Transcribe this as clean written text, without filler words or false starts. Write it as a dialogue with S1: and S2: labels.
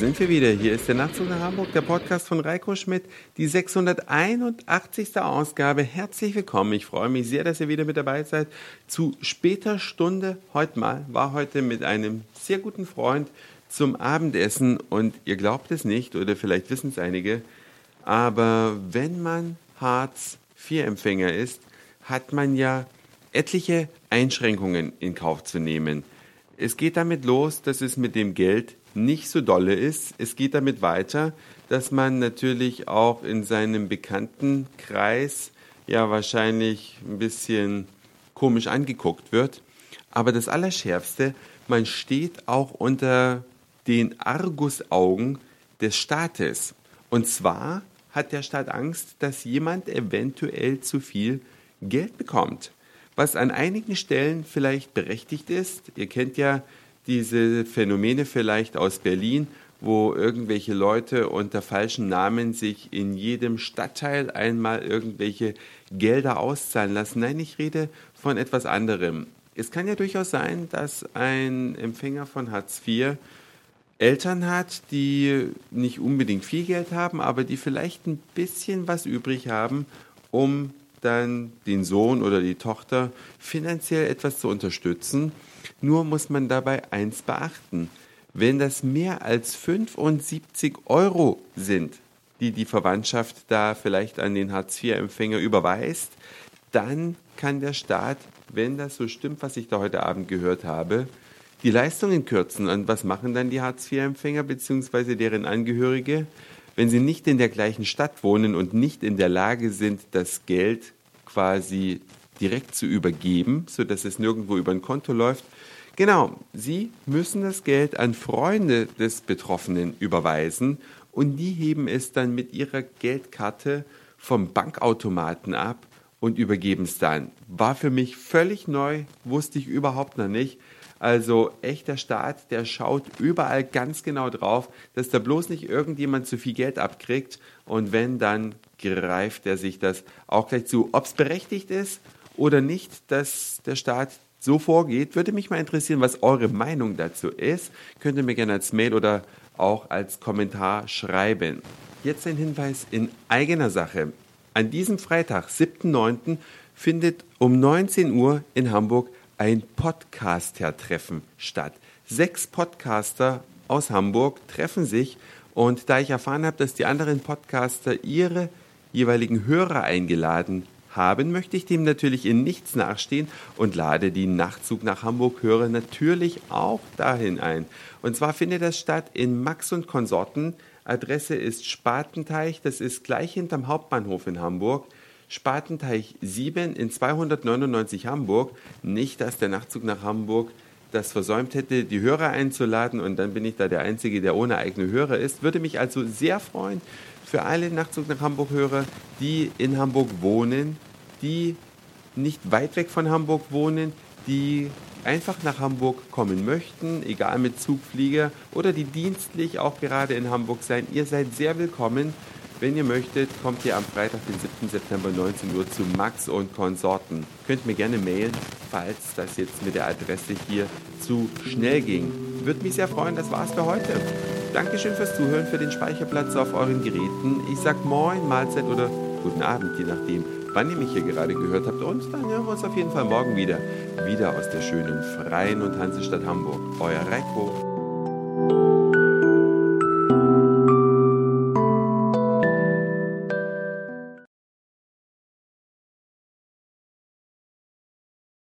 S1: sind wir wieder. Hier ist der Nachtzug nach Hamburg, der Podcast von Reiko Schmidt, die 681. Ausgabe. Herzlich willkommen. Ich freue mich sehr, dass ihr wieder mit dabei seid. Zu später Stunde war heute mit einem sehr guten Freund zum Abendessen und ihr glaubt es nicht oder vielleicht wissen es einige, aber wenn man Hartz-IV-Empfänger ist, hat man ja etliche Einschränkungen in Kauf zu nehmen. Es geht damit los, dass es mit dem Geld nicht so dolle ist. Es geht damit weiter, dass man natürlich auch in seinem Bekanntenkreis ja wahrscheinlich ein bisschen komisch angeguckt wird. Aber das Allerschärfste, man steht auch unter den Argusaugen des Staates. Und zwar hat der Staat Angst, dass jemand eventuell zu viel Geld bekommt. Was an einigen Stellen vielleicht berechtigt ist. Ihr kennt ja diese Phänomene vielleicht aus Berlin, wo irgendwelche Leute unter falschen Namen sich in jedem Stadtteil einmal irgendwelche Gelder auszahlen lassen. Nein, ich rede von etwas anderem. Es kann ja durchaus sein, dass ein Empfänger von Hartz IV Eltern hat, die nicht unbedingt viel Geld haben, aber die vielleicht ein bisschen was übrig haben, um dann den Sohn oder die Tochter finanziell etwas zu unterstützen. Nur muss man dabei eins beachten. Wenn das mehr als 75 Euro sind, die die Verwandtschaft da vielleicht an den Hartz-IV-Empfänger überweist, dann kann der Staat, wenn das so stimmt, was ich da heute Abend gehört habe, die Leistungen kürzen. Und was machen dann die Hartz-IV-Empfänger bzw. deren Angehörige? Wenn sie nicht in der gleichen Stadt wohnen und nicht in der Lage sind, das Geld quasi direkt zu übergeben, sodass es nirgendwo über ein Konto läuft. Genau, sie müssen das Geld an Freunde des Betroffenen überweisen und die heben es dann mit ihrer Geldkarte vom Bankautomaten ab und übergeben es dann. War für mich völlig neu, wusste ich überhaupt noch nicht. Also echt, der Staat, der schaut überall ganz genau drauf, dass da bloß nicht irgendjemand zu viel Geld abkriegt und wenn, dann greift er sich das auch gleich zu. Ob es berechtigt ist oder nicht, dass der Staat so vorgeht, würde mich mal interessieren, was eure Meinung dazu ist. Könnt ihr mir gerne als Mail oder auch als Kommentar schreiben. Jetzt ein Hinweis in eigener Sache. An diesem Freitag, 7.9., findet um 19 Uhr in Hamburg ein Podcaster-Treffen statt. 6 Podcaster aus Hamburg treffen sich und da ich erfahren habe, dass die anderen Podcaster ihre jeweiligen Hörer eingeladen haben, möchte ich dem natürlich in nichts nachstehen und lade die Nachtzug nach Hamburg-Hörer natürlich auch dahin ein. Und zwar findet das statt in Max und Konsorten. Adresse ist Spatenteich, das ist gleich hinterm Hauptbahnhof in Hamburg. Spatenteich 7 in 299 Hamburg. Nicht, dass der Nachtzug nach Hamburg das versäumt hätte, die Hörer einzuladen und dann bin ich da der Einzige, der ohne eigene Hörer ist. Würde mich also sehr freuen für alle Nachtzug nach Hamburg-Hörer, die in Hamburg wohnen, die nicht weit weg von Hamburg wohnen, die einfach nach Hamburg kommen möchten, egal mit Zugflieger oder die dienstlich auch gerade in Hamburg sein. Ihr seid sehr willkommen. Wenn ihr möchtet, kommt ihr am Freitag, den 7. September 19 Uhr zu Max und Konsorten. Könnt mir gerne mailen, falls das jetzt mit der Adresse hier zu schnell ging. Würde mich sehr freuen, das war's für heute. Dankeschön fürs Zuhören, für den Speicherplatz auf euren Geräten. Ich sag Moin, Mahlzeit oder guten Abend, je nachdem, wann ihr mich hier gerade gehört habt. Und dann hören wir uns auf jeden Fall morgen wieder. Wieder aus der schönen, freien und Hansestadt Hamburg. Euer Reiko.